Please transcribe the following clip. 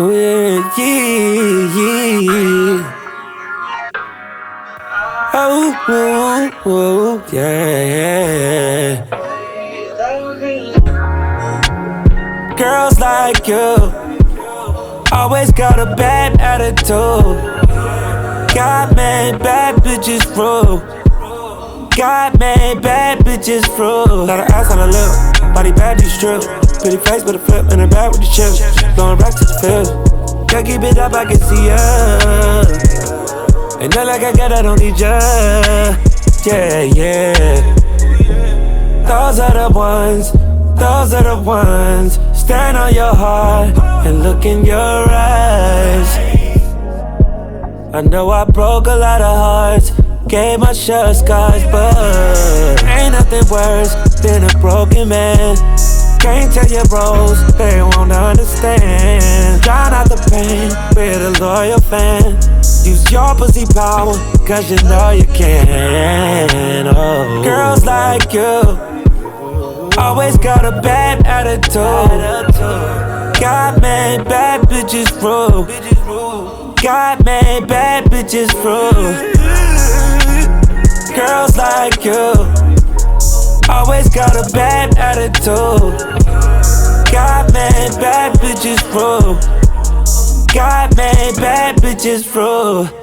Ooh, yeah, yeah, yeah. Oh, ooh, ooh, yeah. Girls like you always got a bad attitude. God made bad bitches rude. God made bad bitches rude. Got her ass on her lip, body bad, these strip. Pretty face with a flip and her bag with the chips. Blowing racks to the field. Can't keep it up, I can see ya. And not like I got, I don't need ya. Yeah, yeah. Those are the ones, those are the ones. Stand on your heart and look in your eyes. I know I broke a lot of hearts, gave my share of scars, but ain't nothing worse than a broken man. Can't tell your bros, they won't understand. Drown out the pain with a loyal fan. Use your pussy power, cause you know you can. Oh. Girls like you always got a bad attitude. God made bad bitches rude. God made bad bitches rude. Girls like you always got a bad attitude. God made bad bitches rude. God made bad bitches rude.